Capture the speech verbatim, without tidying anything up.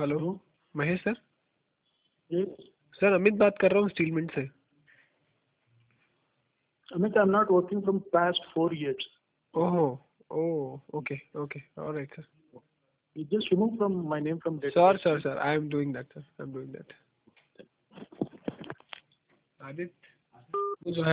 Hello, hello, Mahesh sir. yes, sir Amit बात कर रहा हूँ स्टील मिंट से। Amit, I'm not working from past four years. ओहो, oh, okay, okay, all right, sir. You just remove from my name from Sir, database. sir, sir, I am doing that, sir. I am doing that. Aditya, वो जो है